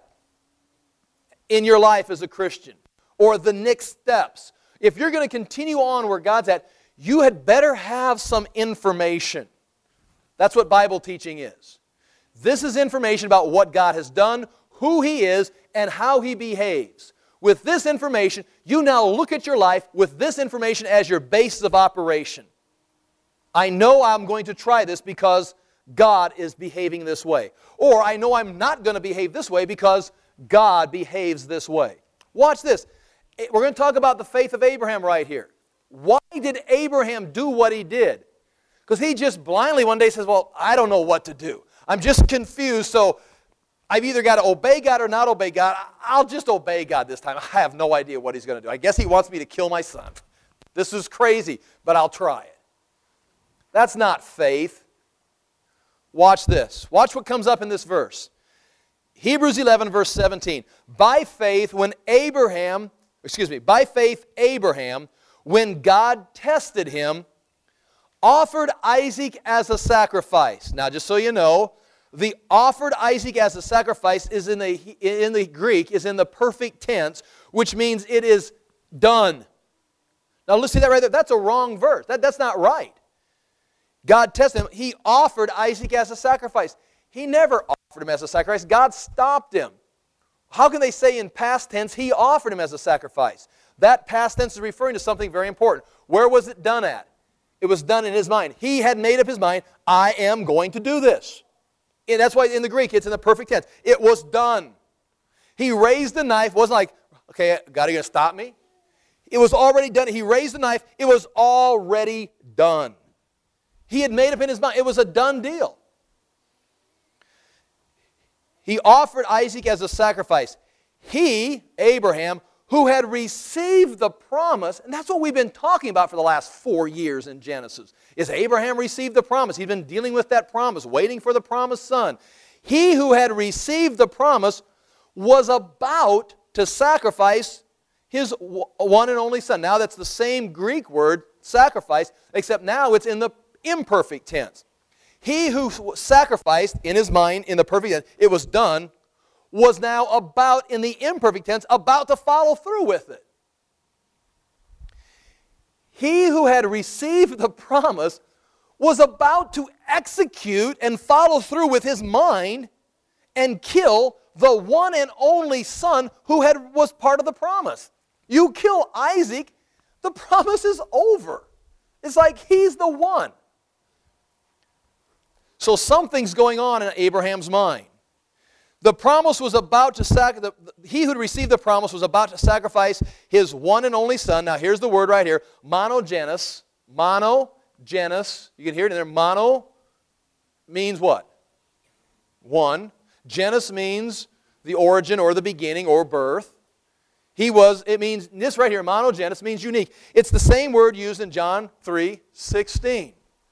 in your life as a Christian, or the next steps, if you're going to continue on where God's at, you had better have some information. That's what Bible teaching is. This is information about what God has done, who He is, and how He behaves. With this information, you now look at your life with this information as your basis of operation. I know I'm going to try this because God is behaving this way. Or I know I'm not going to behave this way because God behaves this way. Watch this. We're going to talk about the faith of Abraham right here. Why did Abraham do what he did? Because he just blindly one day says, well, I don't know what to do. I'm just confused, so I've either got to obey God or not obey God. I'll just obey God this time. I have no idea what He's going to do. I guess He wants me to kill my son. This is crazy, but I'll try it. That's not faith. Watch this. Watch what comes up in this verse. Hebrews eleven, verse seventeen. By faith, when Abraham, excuse me, by faith, Abraham, when God tested him, offered Isaac as a sacrifice. Now, just so you know, the offered Isaac as a sacrifice is in the, in the Greek, is in the perfect tense, which means it is done. Now let's see that right there. That's a wrong verse. That, that's not right. God tested him. He offered Isaac as a sacrifice. He never offered him as a sacrifice. God stopped him. How can they say in past tense, he offered him as a sacrifice? That past tense is referring to something very important. Where was it done at? It was done in his mind. He had made up his mind, I am going to do this. And that's why in the Greek it's in the perfect tense. It was done. He raised the knife. It wasn't like, okay, God, are you going to stop me? It was already done. He raised the knife. It was already done. He had made up in his mind. It was a done deal. He offered Isaac as a sacrifice. He, Abraham, who had received the promise, and that's what we've been talking about for the last four years in Genesis, is Abraham received the promise. He's been dealing with that promise, waiting for the promised son. He who had received the promise was about to sacrifice his one and only son. Now that's the same Greek word, sacrifice, except now it's in the imperfect tense. He who sacrificed in his mind, in the perfect tense, it was done, was now about, in the imperfect tense, about to follow through with it. He who had received the promise was about to execute and follow through with his mind and kill the one and only son who had, was part of the promise. You kill Isaac, the promise is over. It's like he's the one. So something's going on in Abraham's mind. The promise was about to sacrifice, he who had received the promise was about to sacrifice his one and only son. Now here's the word right here, monogenes. Monogenes, you can hear it in there. Mono means what? One. Genes means the origin or the beginning or birth. He was, it means, this right here, monogenes means unique. It's the same word used in John three sixteen.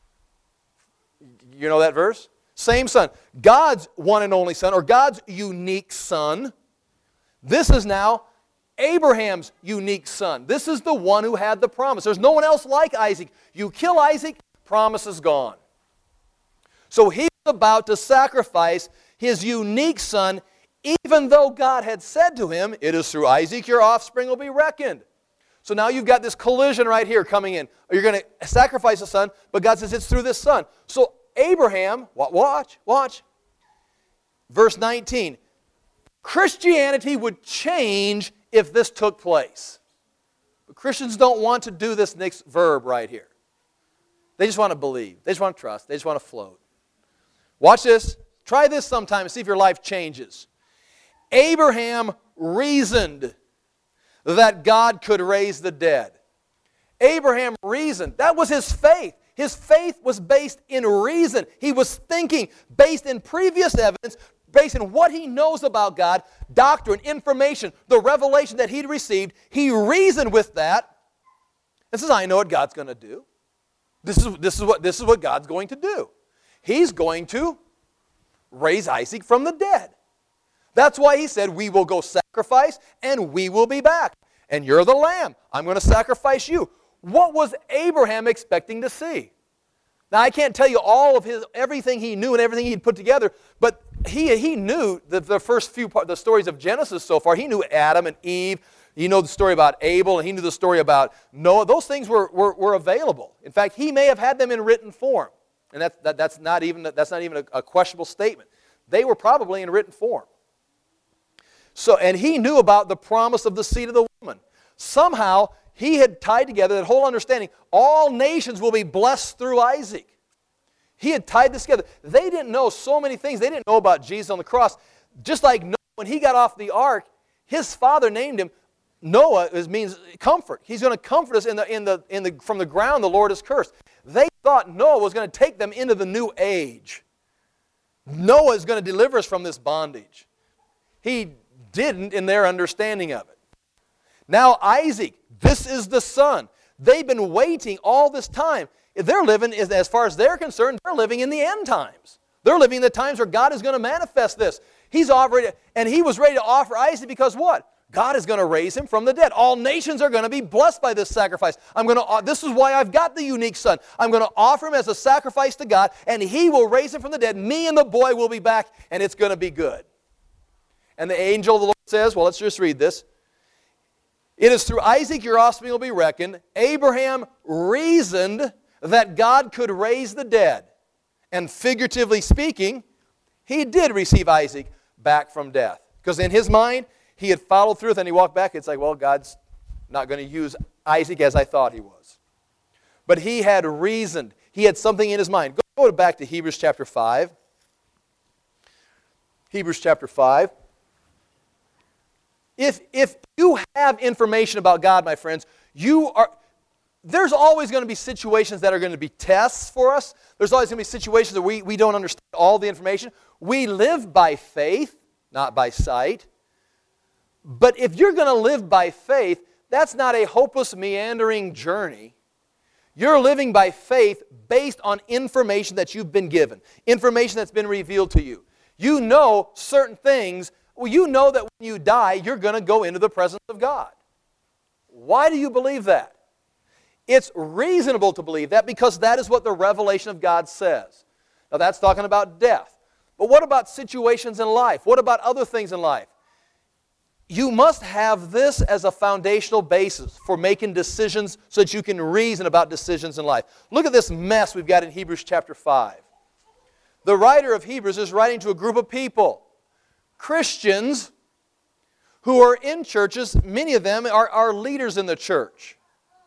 You know that verse? Same son. God's one and only son, or God's unique son. This is now Abraham's unique son. This is the one who had the promise. There's no one else like Isaac. You kill Isaac, promise is gone. So he's about to sacrifice his unique son, even though God had said to him, it is through Isaac your offspring will be reckoned. So now you've got this collision right here coming in. You're going to sacrifice a son, but God says it's through this son. So Abraham, watch, watch. Verse nineteen. Christianity would change if this took place. But Christians don't want to do this next verb right here. They just want to believe. They just want to trust. They just want to float. Watch this. Try this sometime and see if your life changes. Abraham reasoned that God could raise the dead. Abraham reasoned. That was his faith. His faith was based in reason. He was thinking based in previous evidence, based in what he knows about God, doctrine, information, the revelation that he'd received. He reasoned with that and says, I know what God's going to do. This is, this is what, this is what God's going to do. He's going to raise Isaac from the dead. That's why he said, we will go sacrifice and we will be back. And you're the lamb. I'm going to sacrifice you. What was Abraham expecting to see? Now, I can't tell you all of his everything he knew and everything he'd put together, but he, he knew the, the first few part, the stories of Genesis so far. He knew Adam and Eve. He knew the story about Abel, and he knew the story about Noah. Those things were, were, were available. In fact, he may have had them in written form, and that's, that, that's not even, that's not even a, a questionable statement. They were probably in written form. So, and he knew about the promise of the seed of the woman. Somehow, he had tied together that whole understanding. All nations will be blessed through Isaac. He had tied this together. They didn't know so many things. They didn't know about Jesus on the cross. Just like Noah, when he got off the ark, his father named him Noah. It means comfort. He's going to comfort us in the, in the, in the, from the ground the Lord has cursed. They thought Noah was going to take them into the new age. Noah is going to deliver us from this bondage. He didn't in their understanding of it. Now Isaac, this is the son. They've been waiting all this time. They're living, as far as they're concerned, they're living in the end times. They're living in the times where God is going to manifest this. He's already, and he was ready to offer Isaac because what? God is going to raise him from the dead. All nations are going to be blessed by this sacrifice. I'm going to, this is why I've got the unique son. I'm going to offer him as a sacrifice to God, and he will raise him from the dead. Me and the boy will be back, and it's going to be good. And the angel of the Lord says, well, let's just read this. It is through Isaac your offspring will be reckoned. Abraham reasoned that God could raise the dead. And figuratively speaking, he did receive Isaac back from death. Because in his mind, he had followed through, and he walked back. It's like, well, God's not going to use Isaac as I thought he was. But he had reasoned. He had something in his mind. Go back to Hebrews chapter five. Hebrews chapter five. If, if you have information about God, my friends, you are, there's always going to be situations that are going to be tests for us. There's always going to be situations where we, we don't understand all the information. We live by faith, not by sight. But if you're going to live by faith, that's not a hopeless, meandering journey. You're living by faith based on information that you've been given, information that's been revealed to you. You know certain things. Well, you know that when you die, you're going to go into the presence of God. Why do you believe that? It's reasonable to believe that because that is what the revelation of God says. Now, that's talking about death. But what about situations in life? What about other things in life? You must have this as a foundational basis for making decisions so that you can reason about decisions in life. Look at this mess we've got in Hebrews chapter five. The writer of Hebrews is writing to a group of people, Christians who are in churches. Many of them are, are leaders in the church.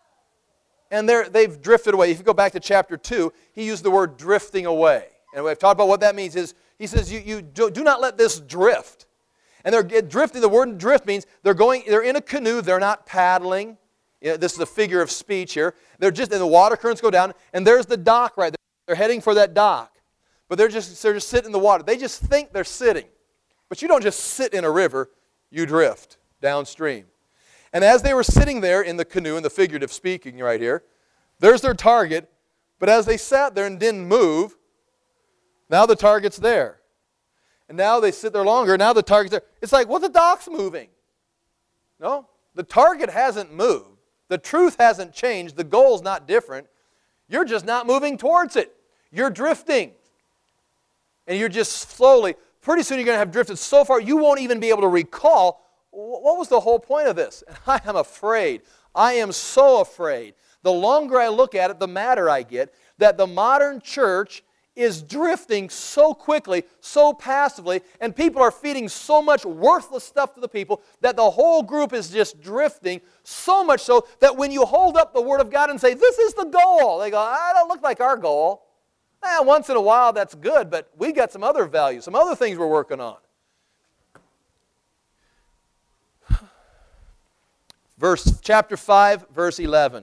And they're, they've drifted away. If you go back to chapter two, he used the word drifting away. And we've talked about what that means. Is he says, you, you do, do not let this drift. And they're drifting. The word drift means they're going. They're in a canoe. They're not paddling. You know, this is a figure of speech here. They're just, and the water currents go down, and there's the dock right there. They're heading for that dock. But they're just, they're just sitting in the water. They just think they're sitting. But you don't just sit in a river. You drift downstream. And as they were sitting there in the canoe, in the figurative speaking right here, there's their target. But as they sat there and didn't move, now the target's there. And now they sit there longer. Now the target's there. It's like, well, the dock's moving. No, the target hasn't moved. The truth hasn't changed. The goal's not different. You're just not moving towards it. You're drifting. And you're just slowly, pretty soon you're going to have drifted so far you won't even be able to recall what was the whole point of this. And I am afraid. I am so afraid. The longer I look at it, the madder I get that the modern church is drifting so quickly, so passively, and people are feeding so much worthless stuff to the people that the whole group is just drifting, so much so that when you hold up the Word of God and say, this is the goal, they go, I don't look like our goal. Eh, once in a while that's good, but we got some other values, some other things we're working on. Verse, chapter five, verse eleven.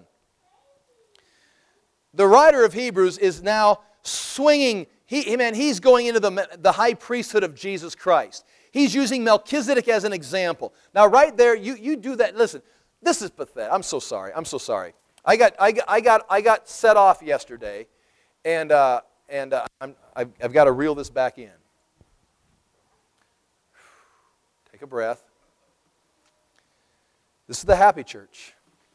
The writer of Hebrews is now swinging, he, man, he's going into the, the high priesthood of Jesus Christ. He's using Melchizedek as an example. Now right there, you, you do that. Listen, this is pathetic. I'm so sorry. I'm so sorry. I got, I got, I got, I got set off yesterday, and, uh, and uh, I'm, I've, I've got to reel this back in. Take a breath. This is the happy church.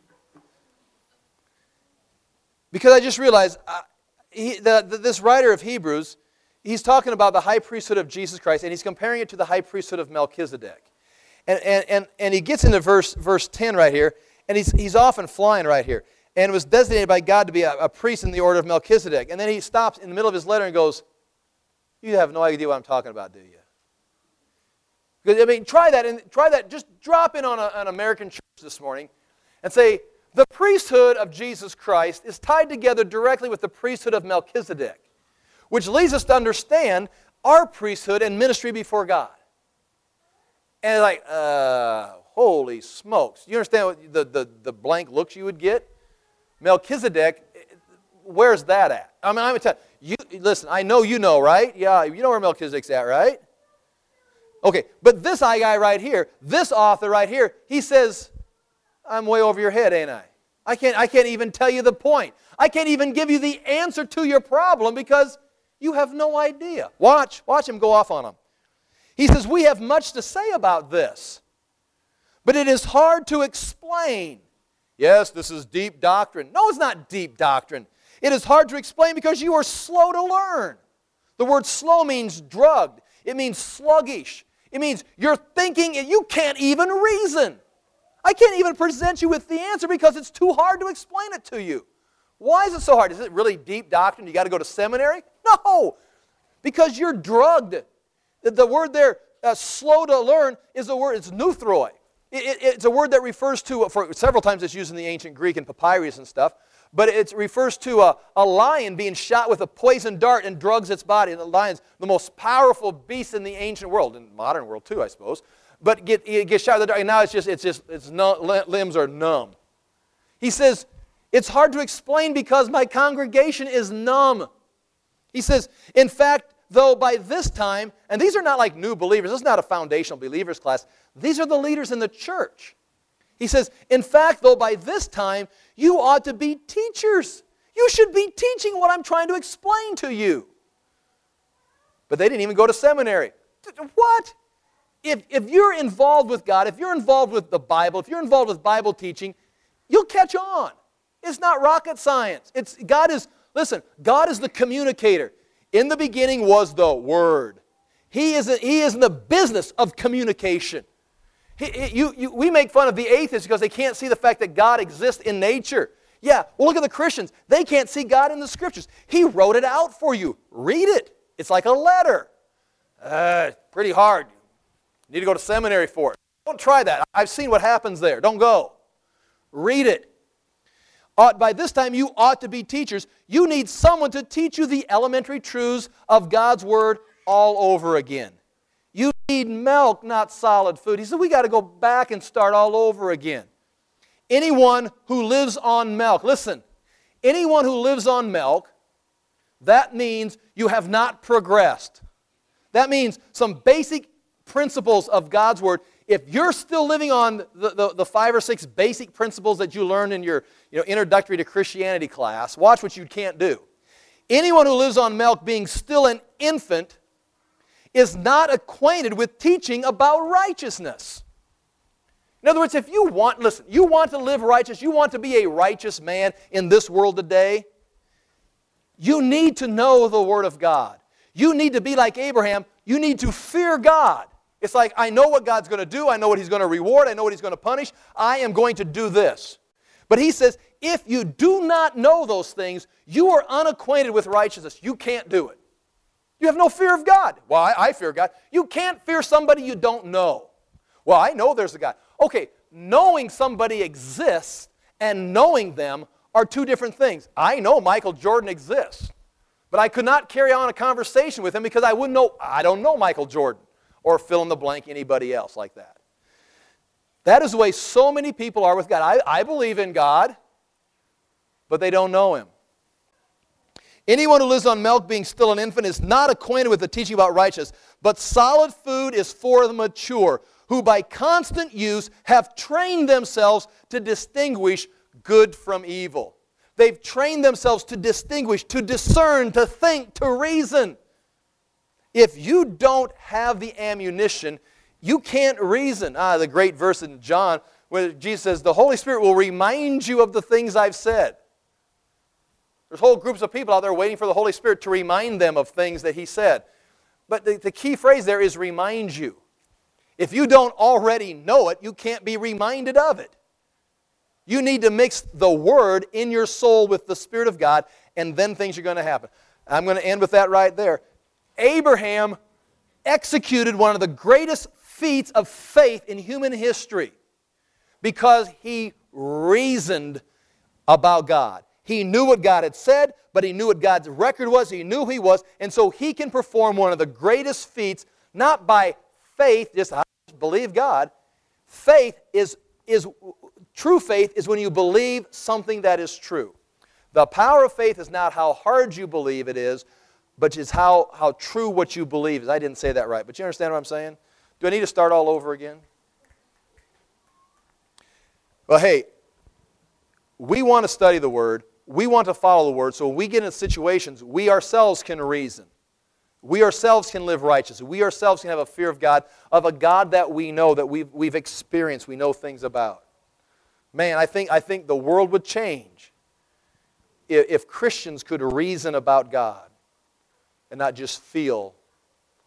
Because I just realized, uh, he, the, the, this writer of Hebrews, he's talking about the high priesthood of Jesus Christ, and he's comparing it to the high priesthood of Melchizedek. And, and, and, and he gets into verse, verse ten right here, and he's, he's often flying right here. And was designated by God to be a, a priest in the order of Melchizedek. And then he stops in the middle of his letter and goes, you have no idea what I'm talking about, do you? Because, I mean, try that, and try that. Just drop in on a, an American church this morning and say, the priesthood of Jesus Christ is tied together directly with the priesthood of Melchizedek, which leads us to understand our priesthood and ministry before God. And like, uh, holy smokes. You understand what the, the, the blank looks you would get? Melchizedek, where's that at? I mean, I'm going to tell you, listen, I know you know, right? Yeah, you know where Melchizedek's at, right? Okay, but this guy right here, this author right here, he says, I'm way over your head, ain't I? I can't, I can't even tell you the point. I can't even give you the answer to your problem because you have no idea. Watch, watch him go off on him. He says, we have much to say about this, but it is hard to explain. Yes, this is deep doctrine. No, it's not deep doctrine. It is hard to explain because you are slow to learn. The word slow means drugged. It means sluggish. It means you're thinking and you can't even reason. I can't even present you with the answer because it's too hard to explain it to you. Why is it so hard? Is it really deep doctrine? You got to go to seminary? No, because you're drugged. The, the word there, uh, slow to learn, is a word, it's nuthroi. It, it, it's a word that refers to, for several times it's used in the ancient Greek and papyrus and stuff, but it refers to a, a lion being shot with a poison dart and drugs its body. And the lion's the most powerful beast in the ancient world, in the modern world too, I suppose. But get, it gets shot with the dart, and now it's just, it's just, its limbs are numb. He says, it's hard to explain because my congregation is numb. He says, in fact, though by this time, and these are not like new believers, this is not a foundational believers class, these are the leaders in the church. He says, in fact, though by this time, you ought to be teachers. You should be teaching what I'm trying to explain to you. But they didn't even go to seminary. What? If, if you're involved with God, if you're involved with the Bible, if you're involved with Bible teaching, you'll catch on. It's not rocket science. It's, God is, listen, God is the communicator. In the beginning was the Word. He is, a, he is in the business of communication. He, he, you, you, we make fun of the atheists because they can't see the fact that God exists in nature. Yeah, well, look at the Christians. They can't see God in the Scriptures. He wrote it out for you. Read it. It's like a letter. Uh, pretty hard. You need to go to seminary for it. Don't try that. I've seen what happens there. Don't go. Read it. Ought, by this time, you ought to be teachers. You need someone to teach you the elementary truths of God's Word all over again. You need milk, not solid food. He said, we got to go back and start all over again. Anyone who lives on milk, listen, anyone who lives on milk, that means you have not progressed. That means some basic principles of God's Word. If you're still living on the, the, the five or six basic principles that you learned in your you know, introductory to Christianity class, watch what you can't do. Anyone who lives on milk, being still an infant, is not acquainted with teaching about righteousness. In other words, if you want, listen, you want to live righteous, you want to be a righteous man in this world today, you need to know the Word of God. You need to be like Abraham. You need to fear God. It's like, I know what God's going to do. I know what He's going to reward. I know what He's going to punish. I am going to do this. But He says, if you do not know those things, you are unacquainted with righteousness. You can't do it. You have no fear of God. Well, I, I fear God. You can't fear somebody you don't know. Well, I know there's a God. Okay, knowing somebody exists and knowing them are two different things. I know Michael Jordan exists, but I could not carry on a conversation with him because I wouldn't know, I don't know Michael Jordan or fill in the blank anybody else like that. That is the way so many people are with God. I, I believe in God, but they don't know Him. Anyone who lives on milk, being still an infant, is not acquainted with the teaching about righteousness, but solid food is for the mature, who by constant use have trained themselves to distinguish good from evil. They've trained themselves to distinguish, to discern, to think, to reason. If you don't have the ammunition, you can't reason. Ah, the great verse in John where Jesus says, the Holy Spirit will remind you of the things I've said. There's whole groups of people out there waiting for the Holy Spirit to remind them of things that He said. But the, the key phrase there is remind you. If you don't already know it, you can't be reminded of it. You need to mix the Word in your soul with the Spirit of God, and then things are going to happen. I'm going to end with that right there. Abraham executed one of the greatest feats of faith in human history because he reasoned about God. He knew what God had said, but he knew what God's record was. He knew who He was, and so he can perform one of the greatest feats, not by faith, just I just believe God. Faith is, is, true faith is when you believe something that is true. The power of faith is not how hard you believe it is, but it's how, how true what you believe is. I didn't say that right, but you understand what I'm saying? Do I need to start all over again? Well, hey, we want to study the Word. We want to follow the Word. So when we get in situations, we ourselves can reason. We ourselves can live righteously. We ourselves can have a fear of God, of a God that we know, that we've, we've experienced, we know things about. Man, I think, I think the world would change if, if Christians could reason about God and not just feel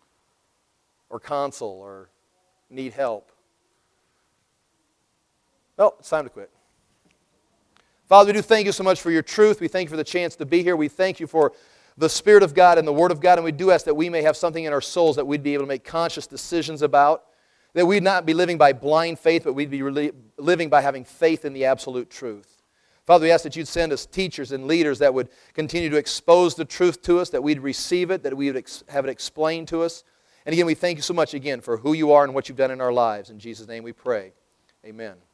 or console or need help. Well, it's time to quit. Father, we do thank you so much for your truth. We thank you for the chance to be here. We thank you for the Spirit of God and the Word of God, and we do ask that we may have something in our souls that we'd be able to make conscious decisions about, that we'd not be living by blind faith, but we'd be really living by having faith in the absolute truth. Father, we ask that you'd send us teachers and leaders that would continue to expose the truth to us, that we'd receive it, that we would ex- have it explained to us. And again, we thank you so much again for who you are and what you've done in our lives. In Jesus' name we pray. Amen.